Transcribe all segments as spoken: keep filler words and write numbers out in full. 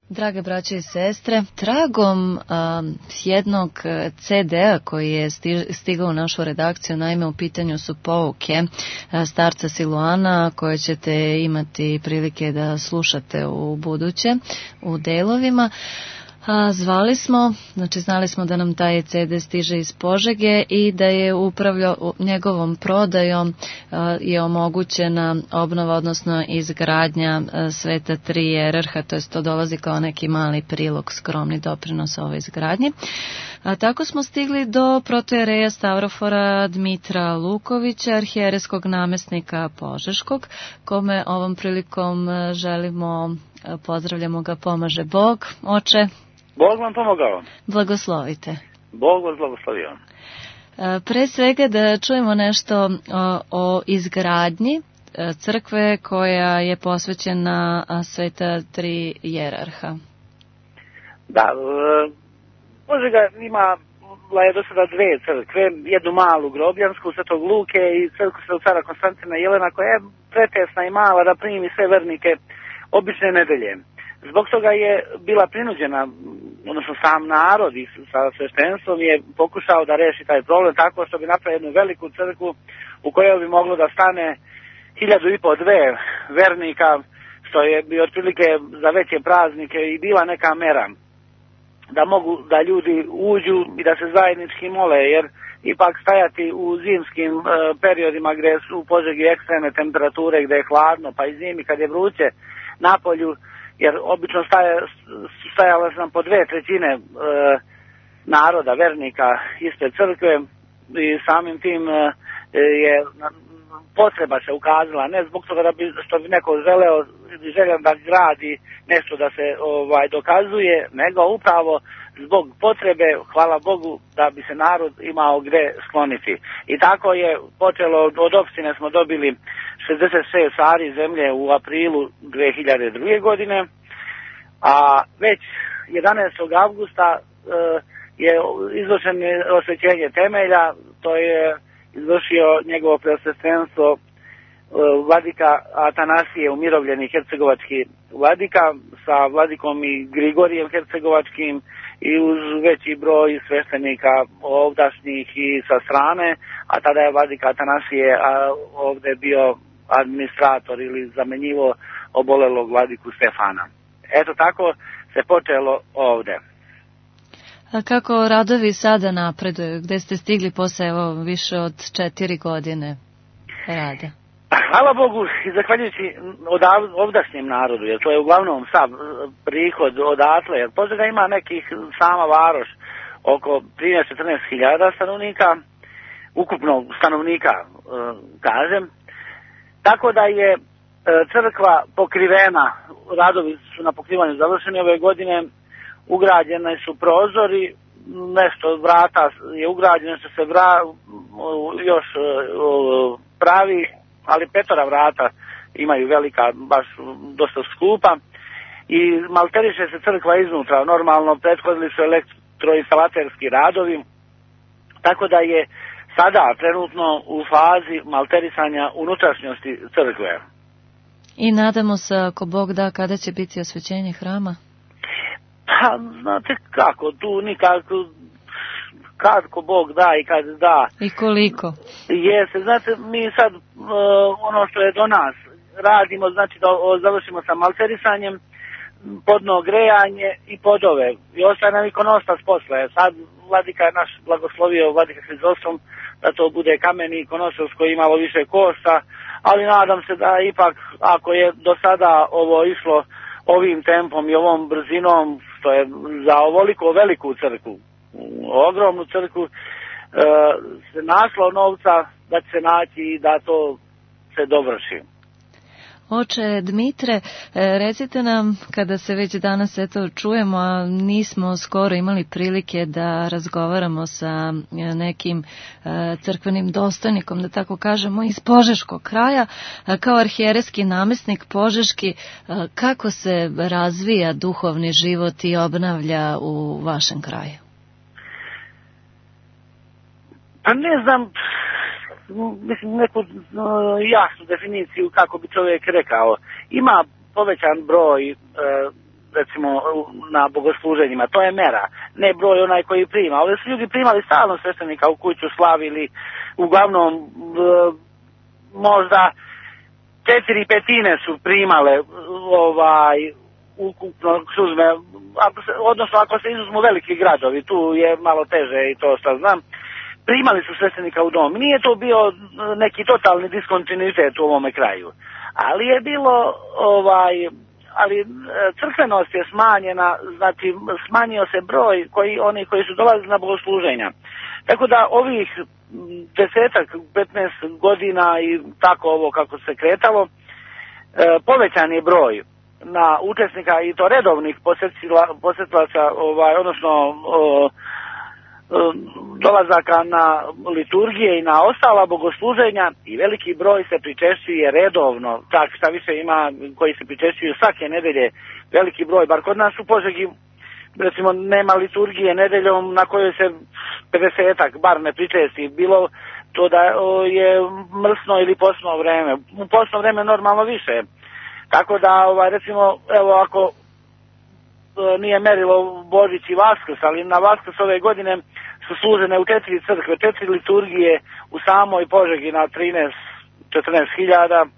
Drage braće i sestre, tragom a, jednog ce de a koji je stigao u našu redakciju, naime u pitanju su pouke a, starca Siluana koje ćete imati prilike da slušate u buduće u delovima. A, zvali smo, znači znali smo da nam taj ce de stiže iz Požege i da je upravljao njegovom prodajom a, je omogućena obnova, odnosno izgradnja a, Sveta tri jerarha, to jest to dolazi kao neki mali prilog, skromni doprinos ovoj izgradnji. A tako smo stigli do protojereja Stavrofora Dmitra Lukovića, arhijereskog namestnika Požeškog, kome ovom prilikom želimo, pozdravljamo ga, pomaže Bog. Oče, Bog vam pomogao. Blagoslovite. Bog vas blagoslovio. Pre svega da čujemo nešto o, o izgradnji crkve koja je posvećena Sveta tri jerarha. Da, Požega ima je do sada dve crkve, jednu malu grobljansku Svetog Luke i crkvu Svetog cara Konstantina Jelena, koja je pretesna i mala da primi sve vernike obične nedelje. Zbog toga je bila prinuđena, odnosno sam narod i sa sveštenstvom je pokušao da reši taj problem tako što bi napravio jednu veliku crkvu u kojoj bi moglo da stane hiljadu i po dve vernika, što je bi otprilike za veće praznike i bila neka mera da mogu da ljudi uđu i da se zajednički mole, jer ipak stajati u zimskim e, periodima gdje su u Požegi ekstremne temperature, gdje je hladno, pa i zimi kad je vruće na polju, jer obično staje, stajala sam po dve trećine e, naroda, vernika iste crkve i samim tim e, je potreba se ukazala, ne zbog toga da bi, što bi neko želeo, želeo da gradi nešto da se ovaj dokazuje, nego upravo zbog potrebe, hvala Bogu, da bi se narod imao gdje skloniti. I tako je počelo, od opštine smo dobili šezdeset šest ari zemlje u aprilu dve hiljade druge. godine, a već jedanaestog avgusta e, je izvršeno osvećenje temelja, to je izvršio njegovo preosvećenstvo e, vladika Atanasije, umirovljeni hercegovački vladika, sa vladikom i Grigorijem hercegovačkim i uz veći broj sveštenika ovdašnjih i sa strane, a tada je vladika Atanasije a ovdje bio administrator ili zamenjivo obolelog vladiku Stefana. Eto tako se počelo ovdje. A kako radovi sada napreduju? Gde ste stigli posle evo više od četiri godine rada? Hvala Bogu i zahvaljujući ovdašnjem narodu, jer to je uglavnom sav prihod odatle, jer Požega ima nekih, sama varoš, oko trinaest do četrnaest hiljada stanovnika, ukupno stanovnika, kažem, tako da je crkva pokrivena, radovi su na pokrivanju završeni ove godine, ugrađene su prozori, nešto vrata je ugrađeno, što se vra, još pravi, ali petora vrata imaju velika, baš dosta skupa i malteriše se crkva iznutra, normalno prethodili su elektroinstalaterski radovi, tako da je sada trenutno u fazi malterisanja unutrašnjosti crkve. I nadamo se, ako Bog da, kada će biti osvećenje hrama? Pa, znate kako, tu nikako, kad ko Bog da i kad da. I koliko? Jeste, znate, mi sad uh, ono što je do nas radimo, znači da o, završimo sa malterisanjem, podno grejanje i podove. I ostaje nam ikonostas posle. Sad vladika je naš blagoslovio, vladika Hristosom, da to bude kameni ikonostas koji je imalo više kosta, ali nadam se da ipak, ako je do sada ovo išlo ovim tempom i ovom brzinom, što je za ovoliko veliku crkvu, ogromnu crkvu, e, se našlo novca da će se naći i da to se dovrši. Oče Dmitre, recite nam, kada se već danas eto čujemo, a nismo skoro imali prilike da razgovaramo sa nekim crkvenim dostojnikom, da tako kažemo, iz Požeškog kraja, kao arhijereski namestnik Požeški, kako se razvija duhovni život i obnavlja u vašem kraju? Pa ne znam, mislim, neku uh, jasnu definiciju kako bi čovjek rekao. Ima povećan broj uh, recimo na bogosluženjima, to je mera, ne broj onaj koji prima. Ovdje su ljudi primali stalno sveštenika u kuću, slavili, uglavnom e, možda četiri petine su primale ovaj ukupno suzme, odnosno ako se izuzmu veliki gradovi, tu je malo teže i to što znam, primali su sveštenika u dom. Nije to bio neki totalni diskontinuitet u ovome kraju, ali je bilo ovaj, ali crkvenost je smanjena, znači smanjio se broj koji, oni koji su dolazili na bogosluženja. Tako da ovih desetak, petnaest godina i tako ovo kako se kretalo, povećan je broj na učesnika i to redovnih posjetilaca, ovaj, odnosno o, o, dolazaka na liturgije i na ostala bogosluženja i veliki broj se pričešćuje redovno, tak šta više ima koji se pričešćuju svake nedelje, veliki broj, bar kod nas u Požegi recimo nema liturgije nedeljom na kojoj se pedesetak bar ne pričesti, bilo to da je mrsno ili posno vreme, u posno vreme normalno više. Tako da, ovaj, recimo, evo ako e, nije merilo Božić i Vaskrs, ali na Vaskrs ove godine su služene u četiri crkve, četiri liturgije u samoj Požegi na trinaest do četrnaest hiljada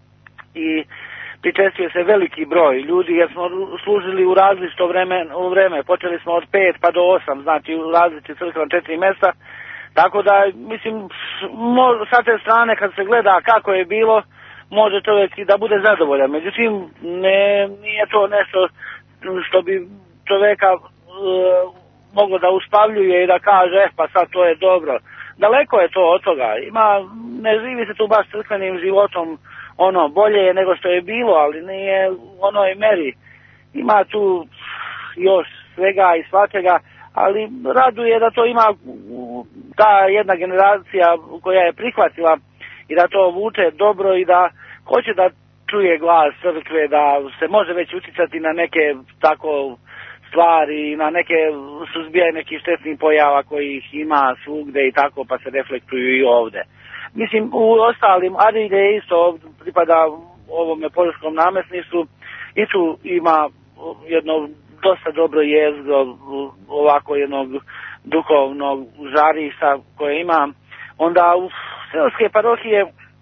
i pričestuje se veliki broj ljudi jer smo služili u različito vreme, u vreme, počeli smo od pet pa do osam, znači u različitih crkva na četiri mjesta, tako da, mislim, sa te strane kad se gleda kako je bilo, može čovjek i da bude zadovoljan. Međutim, ne, nije to nešto što bi čovjeka e, moglo da uspavljuje i da kaže, pa sad to je dobro. Daleko je to od toga. Ima, ne živi se tu baš crkvenim životom ono bolje je nego što je bilo, ali nije u onoj meri. Ima tu još svega i svačega, ali raduje da to ima ta jedna generacija koja je prihvatila i da to vuče dobro i da hoće da čuje glas crkve, da se može već utjecati na neke tako stvari, na neke suzbijanje nekih štetnih pojava kojih ima svugde i tako, pa se reflektuju i ovde. Mislim, u ostalim, Arilje isto pripada ovome požeškom namjesništvu i tu ima jedno dosta dobro jezgro, ovako jednog duhovnog žarišta koje ima. Onda u seoske parohije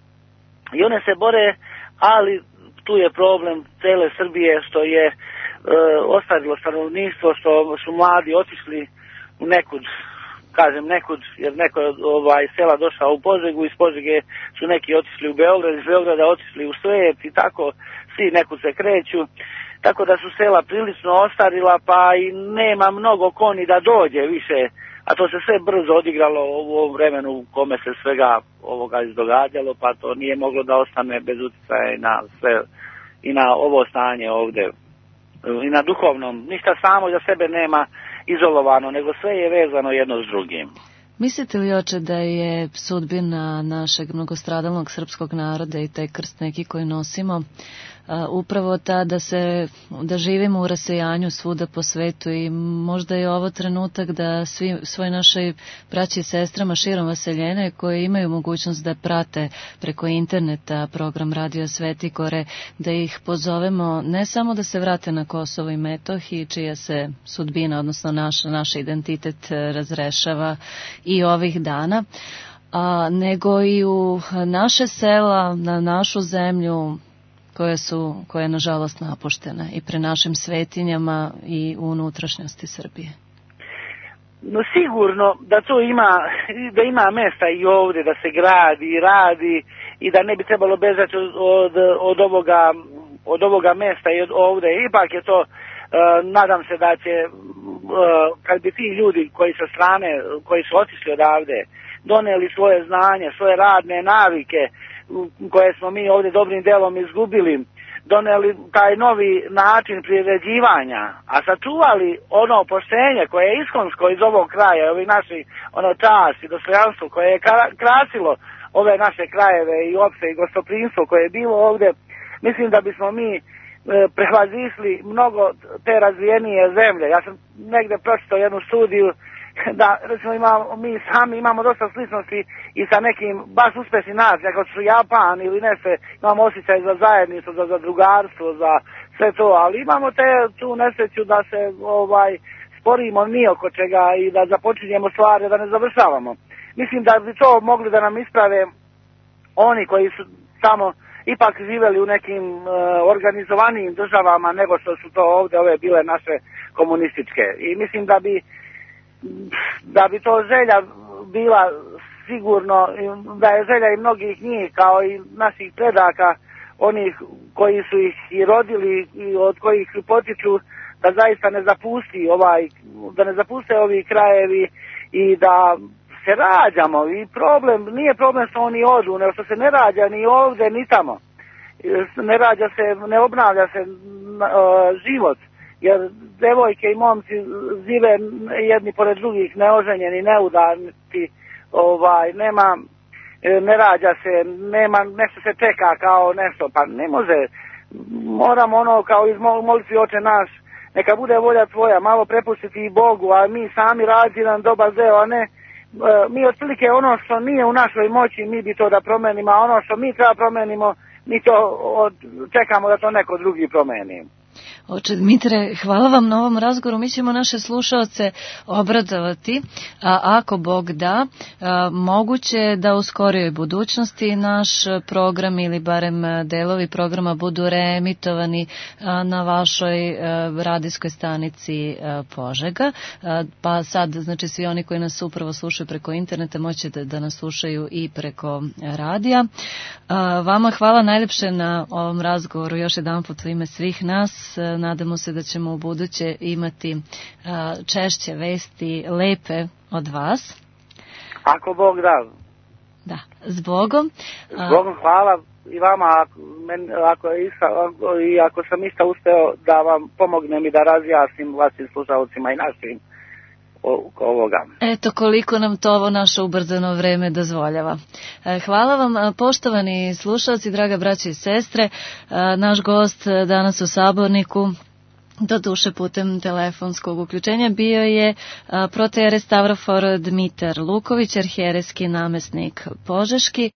i one se bore, ali tu je problem cele Srbije što je e, ostarilo stanovništvo, što su mladi otišli u nekud, kažem nekud, jer neko je ovaj, sela došao u Požegu, iz Požege su neki otišli u Beograd, iz Beograda otišli u Svet i tako, svi nekud se kreću, tako da su sela prilično ostarila, pa i nema mnogo koni da dođe više, a to se sve brzo odigralo u ovom vremenu u kome se svega ovoga izdogađalo, pa to nije moglo da ostane bez utjecaja i na sve, i na ovo stanje ovdje, i na duhovnom. Ništa samo za sebe nema izolovano, nego sve je vezano jedno s drugim. Mislite li, oče, da je sudbina našeg mnogostradalnog srpskog naroda i taj krst neki koji nosimo a, upravo ta da se da živimo u rasejanju svuda po svetu i možda je ovo trenutak da svi svoj našoj braći i sestrama širom vaseljene koji imaju mogućnost da prate preko interneta program Radio Svetikore, da ih pozovemo ne samo da se vrate na Kosovo i Metohiji, čija se sudbina, odnosno naš, naš identitet razrešava i ovih dana, a, nego i u naše sela, na našu zemlju koje su, koje je nažalost napuštena i pre našim svetinjama i u unutrašnjosti Srbije. No sigurno da to ima, da ima mesta i ovdje, da se gradi i radi i da ne bi trebalo bežati od, od, od, ovoga, od ovoga mesta i od ovdje. Ipak je to, uh, nadam se da će, uh, kad bi ti ljudi koji sa strane, koji su otišli odavde, doneli svoje znanje, svoje radne navike, koje smo mi ovdje dobrim delom izgubili, doneli taj novi način priređivanja, a sačuvali ono poštenje koje je iskonsko iz ovog kraja, ovi naši ono čast i dostojanstvo koje je krasilo ove naše krajeve i opšte i gostoprimstvo koje je bilo ovdje, mislim da bismo mi e, prevazišli mnogo te razvijenije zemlje. Ja sam negdje pročitao jednu studiju da, recimo, imamo, mi sami imamo dosta sličnosti i sa nekim baš uspešnim nacijama, kao što su Japan ili nešto, imamo osjećaj za zajedništvo, za zadrugarstvo, za sve to, ali imamo te tu nesreću da se ovaj sporimo ni oko čega i da započinjemo stvari, da ne završavamo. Mislim da bi to mogli da nam isprave oni koji su tamo ipak živeli u nekim uh, organizovanijim državama nego što su to ovdje ove bile naše komunističke. I mislim da bi da bi to želja bila sigurno, da je želja i mnogih njih kao i naših predaka, onih koji su ih i rodili i od kojih potiču, da zaista ne zapusti ovaj, da ne zapuste ovi krajevi i da se rađamo. I problem, nije problem što oni odu, nego što se ne rađa ni ovdje ni tamo. Ne rađa se, ne obnavlja se uh, život, jer devojke i momci žive jedni pored drugih, neoženjeni, neudani, ovaj, nema, ne rađa se, nema, nešto se čeka kao nešto, pa ne može. Moramo ono kao iz molitvi Oče naš, neka bude volja tvoja, malo prepustiti i Bogu, a mi sami raditi jedan dobar deo, a ne mi otprilike ono što nije u našoj moći, mi bi to da promenimo, a ono što mi treba promenimo, mi to od, čekamo da to neko drugi promeni. Oče Dmitre, hvala vam na ovom razgovoru. Mi ćemo naše slušaoce obradovati, a ako Bog da, a, moguće da u skorijoj budućnosti naš program ili barem delovi programa budu reemitovani a, na vašoj a, radijskoj stanici a, Požega. A, pa sad, znači svi oni koji nas upravo slušaju preko interneta moće da, da nas slušaju i preko radija. A, vama hvala najljepše na ovom razgovoru još jedan put u ime svih nas. Nadamo se da ćemo u buduće imati a, češće vesti lepe od vas. Ako Bog da. Da, s Bogom. S Bogom hvala i vama ako, men, ako, isa, ako, i ako sam isto uspeo da vam pomognem i da razjasnim vašim slušalcima i našim ovoga. Eto koliko nam to ovo naše ubrzano vreme dozvoljava. Hvala vam, poštovani slušalci, draga braće i sestre. Naš gost danas u Saborniku, doduše putem telefonskog uključenja, bio je protoijerej Stavrofor Dmitar Luković, arhijerejski namjesnik Požeški.